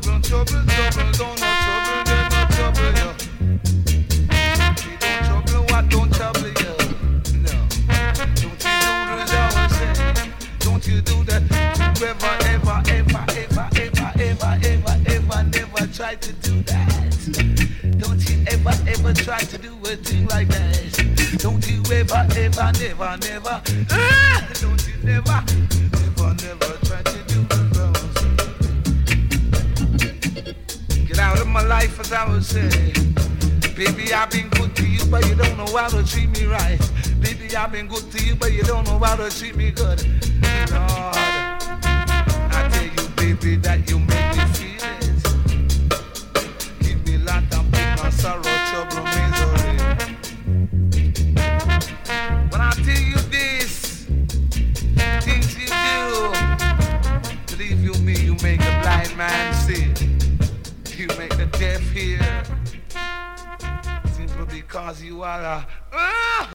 trouble, don't no trouble, there's no trouble, yo. You don't trouble, what don't trouble, yo? No. Don't you do as I was saying. Don't you do that. You ever, never try to do that. Don't you ever try to do a thing like that. Don't you ever, never. Don't you never try to do the wrong. Get out of my life, as I was saying. Baby, I've been good to you, but you don't know how to treat me right. Baby, I've been good to you, but you don't know how to treat me good. Lord, I tell you, baby, that you make me feel it. Give me lot of pain, my sorrow, trouble, misery. When I tell you this, things you do, believe you me, you make a blind man see. You make the deaf hear. Simply because you are a